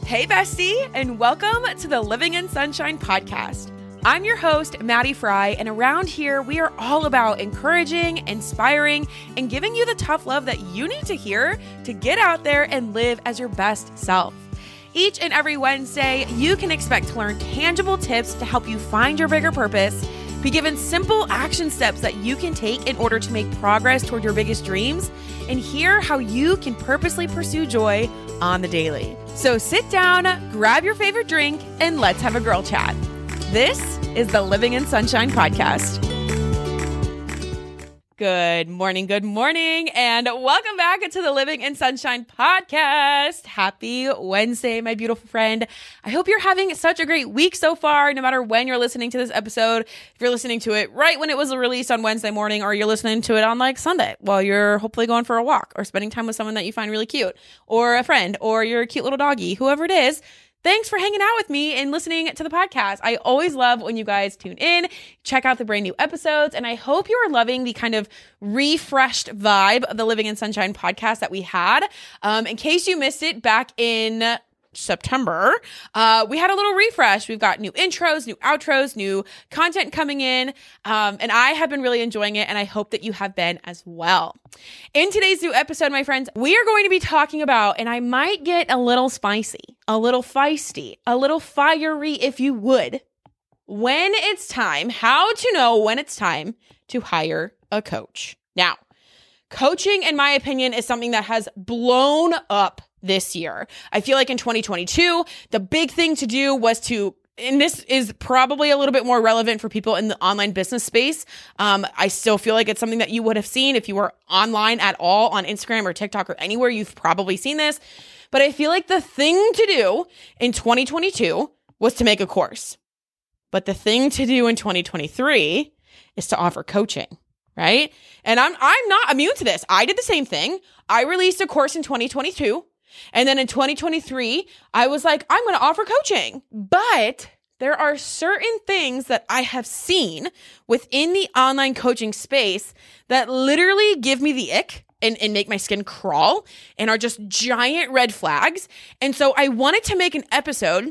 Hey, bestie, and welcome to the Living in Sunshine podcast. I'm your host, Maddie Fry, and around here, we are all about encouraging, inspiring, and giving you the tough love that you need to hear to get out there and live as your best self. Each and every Wednesday, you can expect to learn tangible tips to help you find your bigger purpose, be given simple action steps that you can take in order to make progress toward your biggest dreams, and hear how you can purposely pursue joy on the daily. So sit down, grab your favorite drink, and let's have a girl chat. This is the Living in Sunshine podcast. Good morning, and welcome back to the Living in Sunshine podcast. Happy Wednesday, my beautiful friend. I hope you're having such a great week so far, no matter when you're listening to this episode. If you're listening to it right when it was released on Wednesday morning, or you're listening to it on like Sunday while you're hopefully going for a walk or spending time with someone that you find really cute, or a friend, or your cute little doggy, whoever it is. Thanks for hanging out with me and listening to the podcast. I always love when you guys tune in, check out the brand new episodes, and I hope you are loving the kind of refreshed vibe of the Living in Sunshine podcast that we had. In case you missed it back in September, we had a little refresh. We've got new intros, new outros, new content coming in, and I have been really enjoying it, and I hope that you have been as well. In today's new episode, my friends, we are going to be talking about, and I might get a little spicy, a little feisty, a little fiery, if you would, when it's time, how to know when it's time to hire a coach. Now, coaching, in my opinion, is something that has blown up this year. I feel like in 2022, the big thing to do was to, and this is probably a little bit more relevant for people in the online business space. I still feel like it's something that you would have seen if you were online at all on Instagram or TikTok or anywhere. You've probably seen this, but I feel like the thing to do in 2022 was to make a course. But the thing to do in 2023 is to offer coaching, right? And I'm not immune to this. I did the same thing. I released a course in 2022. And then in 2023, I was like, I'm going to offer coaching. But there are certain things that I have seen within the online coaching space that literally give me the ick and make my skin crawl and are just giant red flags. And so I wanted to make an episode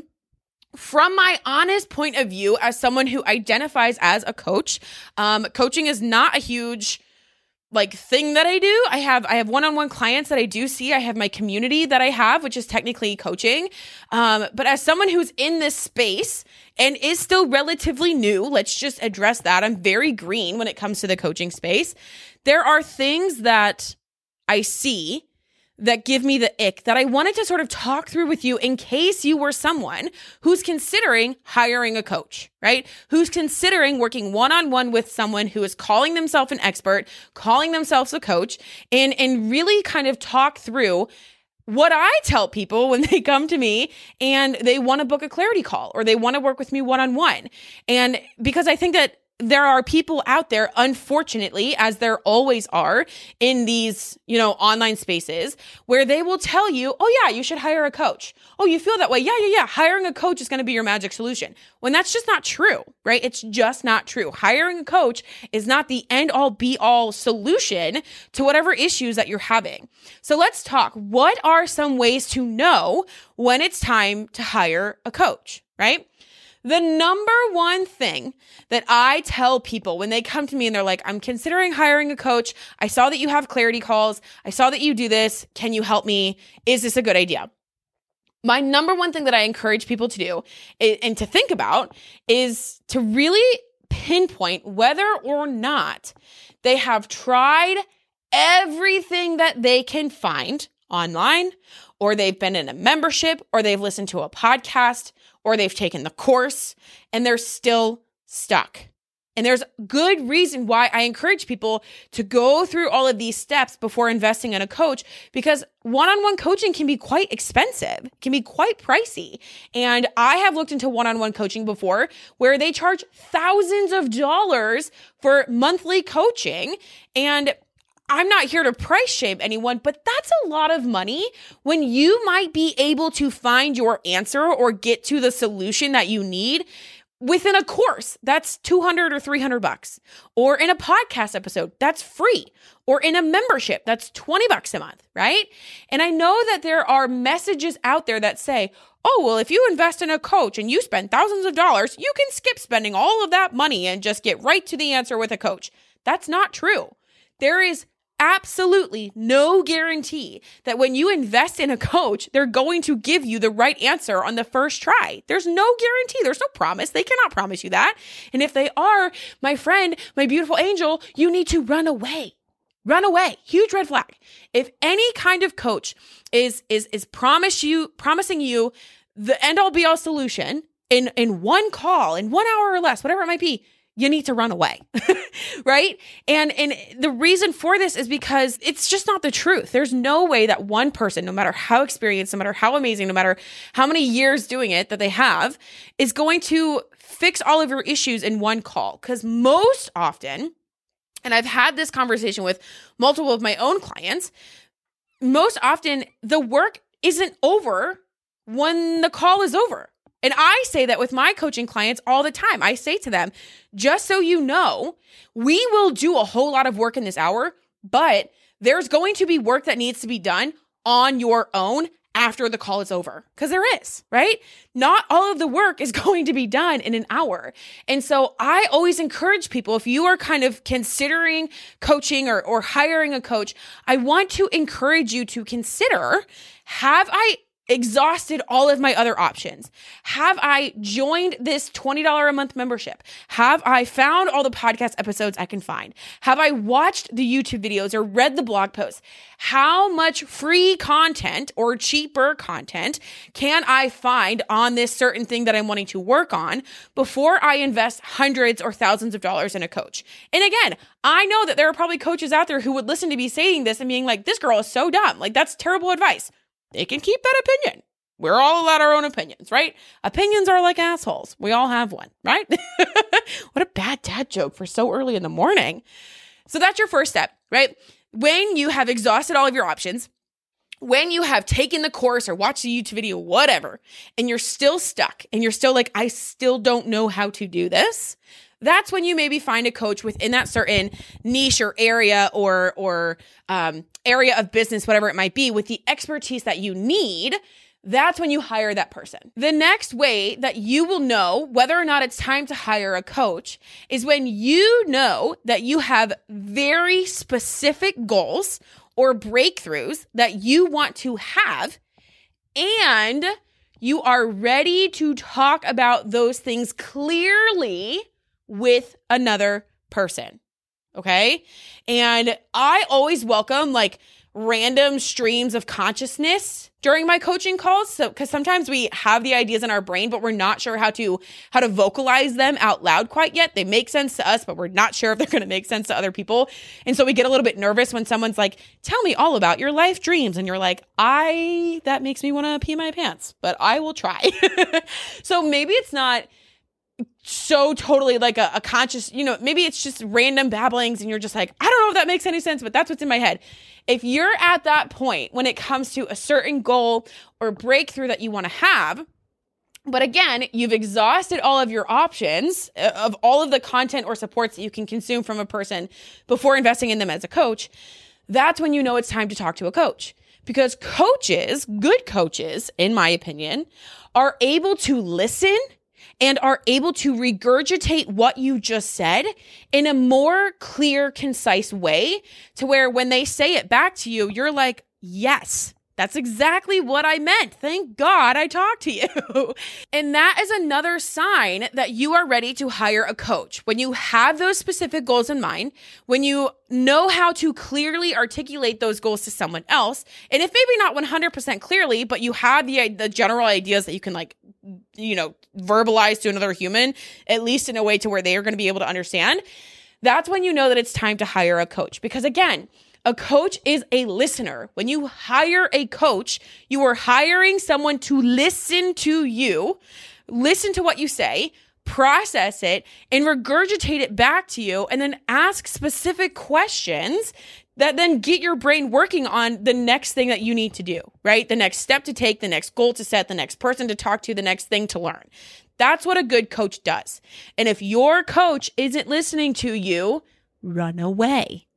from my honest point of view as someone who identifies as a coach. Coaching is not a huge thing that I do. I have one-on-one clients that I do see. I have my community that I have, which is technically coaching. But as someone who's in this space and is still relatively new, let's just address that. I'm very green when it comes to the coaching space. There are things that I see that give me the ick that I wanted to sort of talk through with you in case you were someone who's considering hiring a coach, right? Who's considering working one-on-one with someone who is calling themselves an expert, calling themselves a coach, and really kind of talk through what I tell people when they come to me and they want to book a clarity call or they want to work with me one-on-one. And because I think that there are people out there, unfortunately, as there always are in these, online spaces where they will tell you, oh yeah, you should hire a coach. Oh, you feel that way? Yeah. Hiring a coach is going to be your magic solution. When that's just not true, right? It's just not true. Hiring a coach is not the end all be all solution to whatever issues that you're having. So let's talk. What are some ways to know when it's time to hire a coach, right? The number one thing that I tell people when they come to me and they're like, I'm considering hiring a coach. I saw that you have clarity calls. I saw that you do this. Can you help me? Is this a good idea? My number one thing that I encourage people to do and to think about is to really pinpoint whether or not they have tried everything that they can find online, or they've been in a membership, or they've listened to a podcast, or they've taken the course and they're still stuck. And there's good reason why I encourage people to go through all of these steps before investing in a coach, because one-on-one coaching can be quite expensive, can be quite pricey. And I have looked into one-on-one coaching before where they charge thousands of dollars for monthly coaching. And I'm not here to price shame anyone, but that's a lot of money when you might be able to find your answer or get to the solution that you need within a course that's $200 or $300, or in a podcast episode that's free, or in a membership that's $20 a month, right? And I know that there are messages out there that say, oh, well, if you invest in a coach and you spend thousands of dollars, you can skip spending all of that money and just get right to the answer with a coach. That's not true. There is absolutely no guarantee that when you invest in a coach, they're going to give you the right answer on the first try. There's no guarantee. There's no promise. They cannot promise you that. And if they are, my friend, my beautiful angel, you need to run away. Run away. Huge red flag. If any kind of coach is promising you the end all be all solution in one call, in 1 hour or less, whatever it might be, you need to run away, right? And the reason for this is because it's just not the truth. There's no way that one person, no matter how experienced, no matter how amazing, no matter how many years doing it that they have, is going to fix all of your issues in one call. Because most often, and I've had this conversation with multiple of my own clients, most often the work isn't over when the call is over. And I say that with my coaching clients all the time. I say to them, just so you know, we will do a whole lot of work in this hour, but there's going to be work that needs to be done on your own after the call is over. Because there is, right? Not all of the work is going to be done in an hour. And so I always encourage people, if you are kind of considering coaching or hiring a coach, I want to encourage you to consider, have I exhausted all of my other options? Have I joined this $20 a month membership? Have I found all the podcast episodes I can find? Have I watched the YouTube videos or read the blog posts? How much free content or cheaper content can I find on this certain thing that I'm wanting to work on before I invest hundreds or thousands of dollars in a coach? And again, I know that there are probably coaches out there who would listen to me saying this and being like, this girl is so dumb. Like, that's terrible advice. They can keep that opinion. We're all allowed our own opinions, right? Opinions are like assholes. We all have one, right? What a bad dad joke for so early in the morning. So that's your first step, right? When you have exhausted all of your options, when you have taken the course or watched the YouTube video, whatever, and you're still stuck and you're still like, I still don't know how to do this, that's when you maybe find a coach within that certain niche or area or area of business, whatever it might be, with the expertise that you need. That's when you hire that person. The next way that you will know whether or not it's time to hire a coach is when you know that you have very specific goals or breakthroughs that you want to have, and you are ready to talk about those things clearly with another person. Okay. And I always welcome like random streams of consciousness during my coaching calls. So, cause sometimes we have the ideas in our brain, but we're not sure how to vocalize them out loud quite yet. They make sense to us, but we're not sure if they're going to make sense to other people. And so we get a little bit nervous when someone's like, tell me all about your life dreams. And you're like, that makes me want to pee my pants, but I will try. So maybe it's not so totally like a conscious, maybe it's just random babblings and you're just like, I don't know if that makes any sense, but that's what's in my head. If you're at that point when it comes to a certain goal or breakthrough that you want to have, but again, you've exhausted all of your options of all of the content or supports that you can consume from a person before investing in them as a coach, that's when you know it's time to talk to a coach. Because coaches, good coaches, in my opinion, are able to listen and are able to regurgitate what you just said in a more clear, concise way to where when they say it back to you, you're like, yes, that's exactly what I meant. Thank God I talked to you. And that is another sign that you are ready to hire a coach. When you have those specific goals in mind, when you know how to clearly articulate those goals to someone else, and if maybe not 100% clearly, but you have the general ideas that you can verbalize to another human, at least in a way to where they are going to be able to understand, that's when you know that it's time to hire a coach. Because again, a coach is a listener. When you hire a coach, you are hiring someone to listen to you, listen to what you say, process it, and regurgitate it back to you, and then ask specific questions that then get your brain working on the next thing that you need to do, right? The next step to take, the next goal to set, the next person to talk to, the next thing to learn. That's what a good coach does. And if your coach isn't listening to you, run away.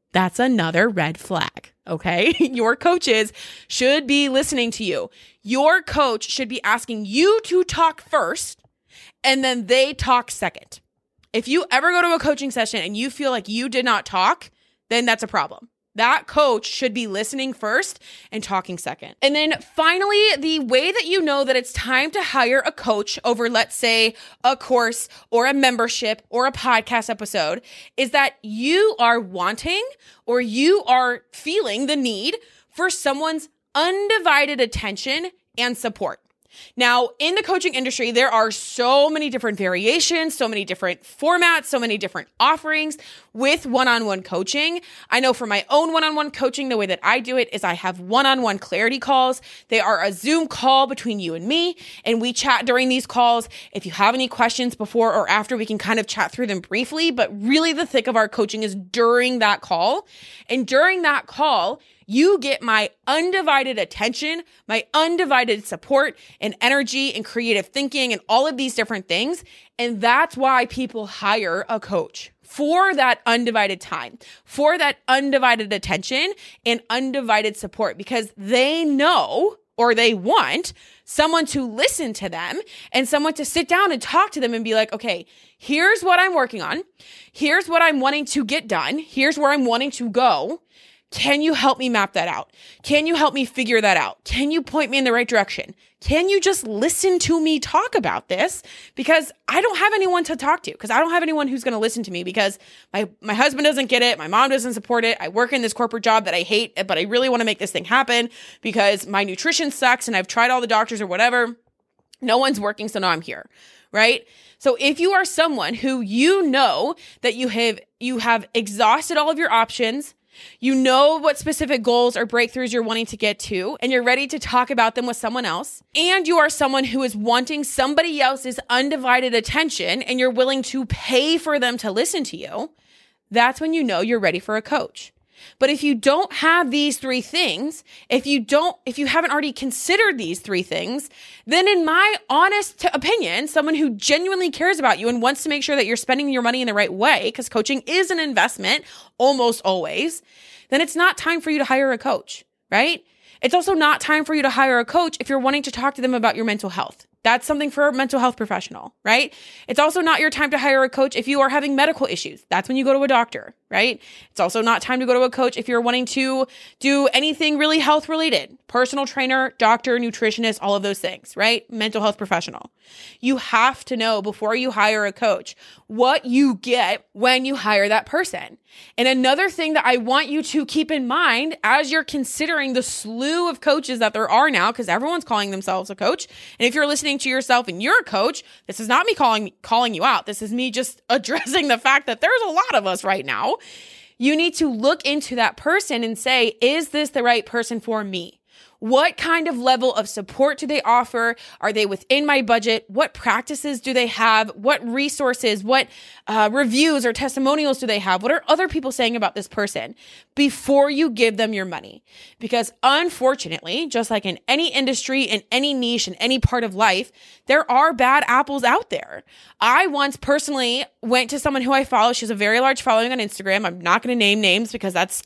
that's another red flag. Okay. Your coaches should be listening to you. Your coach should be asking you to talk first and then they talk second. If you ever go to a coaching session and you feel like you did not talk, then that's a problem. That coach should be listening first and talking second. And then finally, the way that you know that it's time to hire a coach over, let's say, a course or a membership or a podcast episode is that you are wanting or you are feeling the need for someone's undivided attention and support. Now, in the coaching industry, there are so many different variations, so many different formats, so many different offerings with one-on-one coaching. I know for my own one-on-one coaching, the way that I do it is I have one-on-one clarity calls. They are a Zoom call between you and me, and we chat during these calls. If you have any questions before or after, we can kind of chat through them briefly, but really the thick of our coaching is during that call. And during that call, you get my undivided attention, my undivided support and energy and creative thinking and all of these different things. And that's why people hire a coach for that undivided time, for that undivided attention and undivided support, because they know or they want someone to listen to them and someone to sit down and talk to them and be like, okay, here's what I'm working on. Here's what I'm wanting to get done. Here's where I'm wanting to go. Can you help me map that out? Can you help me figure that out? Can you point me in the right direction? Can you just listen to me talk about this? Because I don't have anyone to talk to, because I don't have anyone who's going to listen to me, because my husband doesn't get it. My mom doesn't support it. I work in this corporate job that I hate, but I really want to make this thing happen because my nutrition sucks and I've tried all the doctors or whatever. No one's working, so now I'm here, right? So if you are someone who you know that you have exhausted all of your options, you know what specific goals or breakthroughs you're wanting to get to, and you're ready to talk about them with someone else, and you are someone who is wanting somebody else's undivided attention and you're willing to pay for them to listen to you, that's when you know you're ready for a coach. But if you don't have these three things, if you haven't already considered these three things, then in my honest opinion, someone who genuinely cares about you and wants to make sure that you're spending your money in the right way, because coaching is an investment almost always, then it's not time for you to hire a coach, right? It's also not time for you to hire a coach if you're wanting to talk to them about your mental health. That's something for a mental health professional, right? It's also not your time to hire a coach if you are having medical issues. That's when you go to a doctor, right? It's also not time to go to a coach if you're wanting to do anything really health related. Personal trainer, doctor, nutritionist, all of those things, right? Mental health professional. You have to know before you hire a coach what you get when you hire that person. And another thing that I want you to keep in mind as you're considering the slew of coaches that there are now, because everyone's calling themselves a coach. And if you're listening to yourself and you're a coach, this is not me calling you out. This is me just addressing the fact that there's a lot of us right now. You need to look into that person and say, is this the right person for me? What kind of level of support do they offer? Are they within my budget? What practices do they have? What resources, what reviews or testimonials do they have? What are other people saying about this person before you give them your money? Because unfortunately, just like in any industry, in any niche, in any part of life, there are bad apples out there. I once personally went to someone who I follow. She has a very large following on Instagram. I'm not going to name names because that's,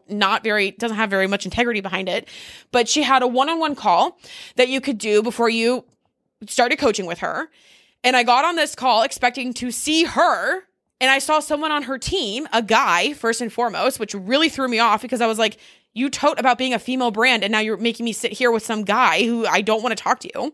doesn't have very much integrity behind it. But she had a one-on-one call that you could do before you started coaching with her. And I got on this call expecting to see her, and I saw someone on her team, a guy first and foremost, which really threw me off because I was like, you tote about being a female brand and now you're making me sit here with some guy who I don't want to talk to.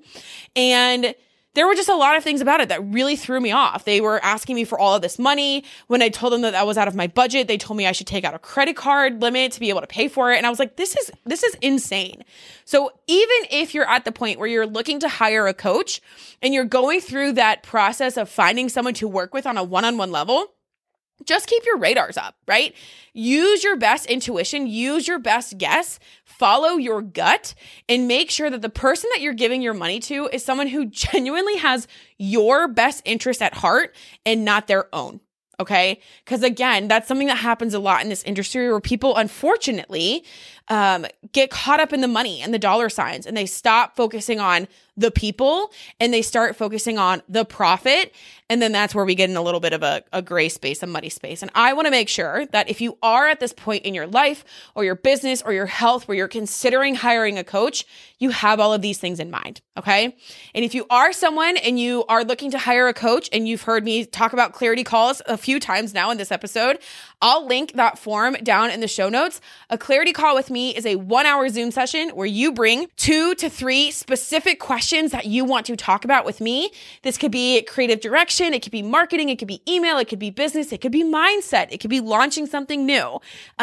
And there were just a lot of things about it that really threw me off. They were asking me for all of this money. When I told them that that was out of my budget, they told me I should take out a credit card limit to be able to pay for it. And I was like, this is insane. So even if you're at the point where you're looking to hire a coach and you're going through that process of finding someone to work with on a one-on-one level, just keep your radars up, right? Use your best intuition, use your best guess, follow your gut, and make sure that the person that you're giving your money to is someone who genuinely has your best interest at heart and not their own. Okay? Because again, that's something that happens a lot in this industry where people unfortunately get caught up in the money and the dollar signs and they stop focusing on the people and they start focusing on the profit. And then that's where we get in a little bit of a gray space, a muddy space. And I want to make sure that if you are at this point in your life or your business or your health where you're considering hiring a coach, you have all of these things in mind, okay? And if you are someone and you are looking to hire a coach, and you've heard me talk about clarity calls a few times now in this episode, I'll link that form down in the show notes. A clarity call with me is a 1-hour Zoom session where you bring 2 to 3 specific questions that you want to talk about with me. This could be creative direction, it could be marketing, it could be email, it could be business, it could be mindset, it could be launching something new.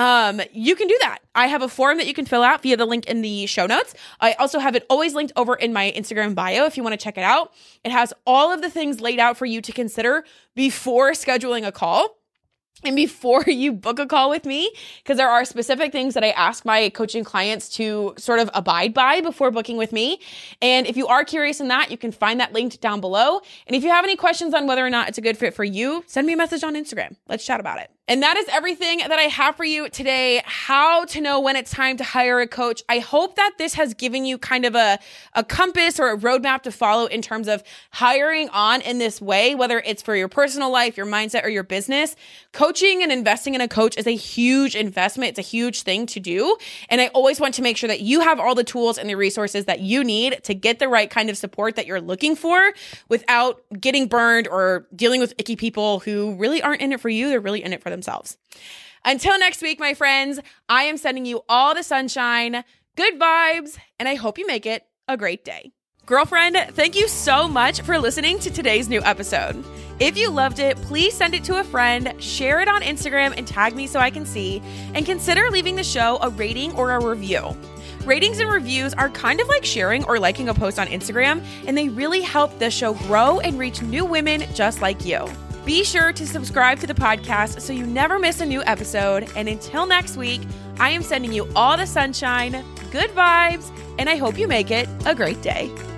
You can do that. I have a form that you can fill out via the link in the show notes. I also have it always linked over in my Instagram bio if you want to check it out. It has all of the things laid out for you to consider before scheduling a call. And before you book a call with me, because there are specific things that I ask my coaching clients to sort of abide by before booking with me. And if you are curious in that, you can find that linked down below. And if you have any questions on whether or not it's a good fit for you, send me a message on Instagram. Let's chat about it. And that is everything that I have for you today. How to know when it's time to hire a coach. I hope that this has given you kind of a compass or a roadmap to follow in terms of hiring on in this way, whether it's for your personal life, your mindset, or your business. Coaching and investing in a coach is a huge investment. It's a huge thing to do. And I always want to make sure that you have all the tools and the resources that you need to get the right kind of support that you're looking for without getting burned or dealing with icky people who really aren't in it for you. They're really in it for themselves. Until next week, my friends, I am sending you all the sunshine, good vibes, and I hope you make it a great day. Girlfriend, thank you so much for listening to today's new episode. If you loved it, please send it to a friend, share it on Instagram, and tag me so I can see, and consider leaving the show a rating or a review. Ratings and reviews are kind of like sharing or liking a post on Instagram, and they really help the show grow and reach new women just like you. Be sure to subscribe to the podcast so you never miss a new episode. And until next week, I am sending you all the sunshine, good vibes, and I hope you make it a great day.